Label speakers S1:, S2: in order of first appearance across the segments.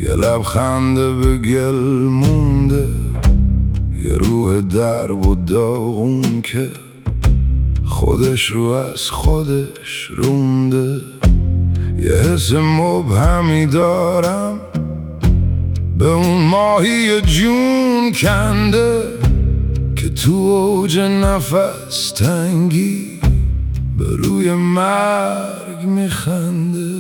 S1: یه لبخنده به گل مونده، یه روح درب و داغون که خودش رو از خودش رونده. یه حس مبهمی دارم به اون ماهی جون کنده که تو اوج نفس تنگی به روی مرگ میخنده.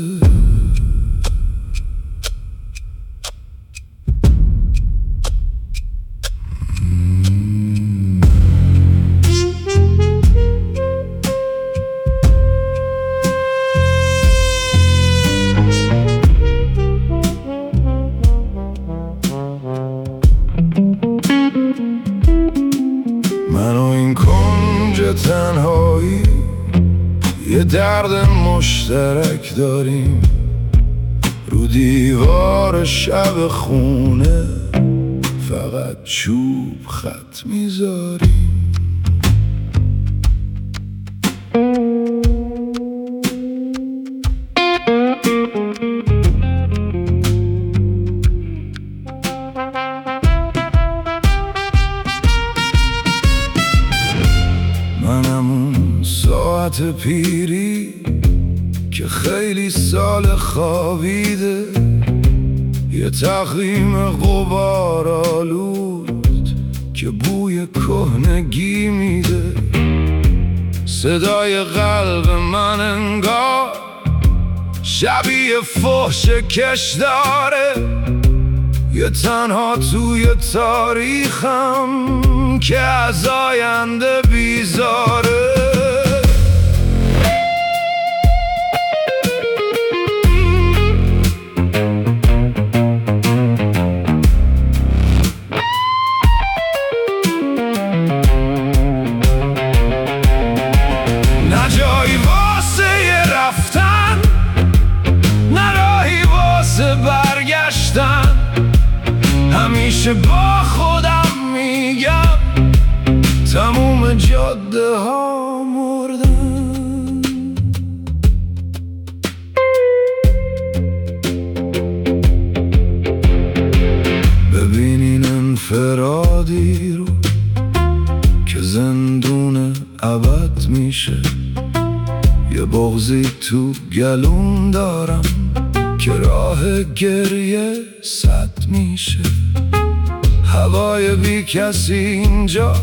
S1: من و این کنج تنهایی یه درد مشترک داریم، رو دیوار شب خونه فقط چوب خط میذاریم. منم اون ساعت پیری که خیلی سال خوابیده، یه تقویم غبار آلود که بوی کهنگی میده. صدای قلب من انگار شبیه فحش کش داره، یه تنها توی تاریخم که از آینده بیزاره. نه جایی واسه رفتن، نه راهی واسه برگشتن، همیشه با خودم میگم تموم جاده ها مردن. ببینین انفرادی رو که زندون ابد میشه، یه بغضی تو گلوم دارم که راه گریه سد میشه. هوای بی کسی اینجا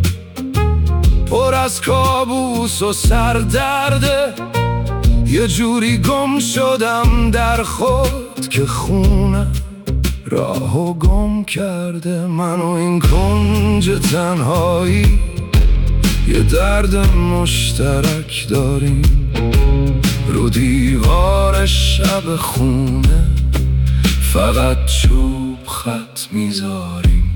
S1: پر از کابوس و سردرده، یه جوری گم شدم در خود که خونه راهو گم کرده. من و این کنج تنهایی یه درد مشترک داریم، رو دیوار شب خونه فقط چوب خط میذاریم.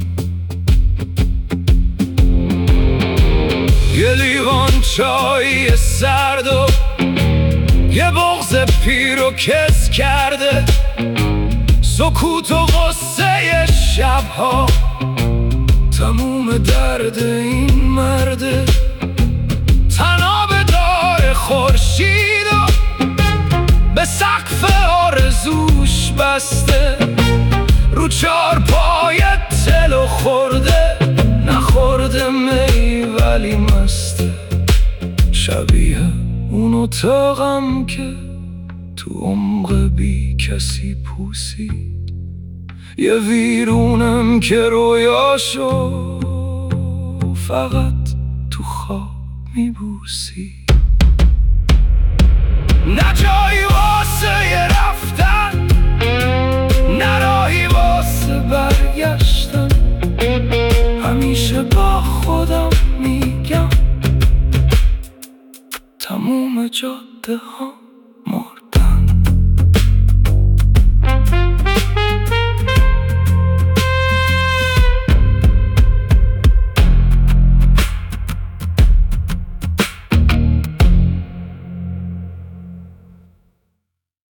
S1: یه لیوان چای سرد و یه بغض پیر و کس کرده، سکوت و غصه شبها تموم درد این مرده. تناب دار خورشید و به سقف آرزوش بسته، رو چارپای تلو خورده، نخورده می ولی مسته. شبیه اون اتاقم که تو عمق بی کسی پوسید، یه ویرونم که رویاشو فقط تو خواب میبوسی. نه جایی واسه رفتن، نه راهی واسه برگشتن، همیشه با خودم میگم تموم جاده ها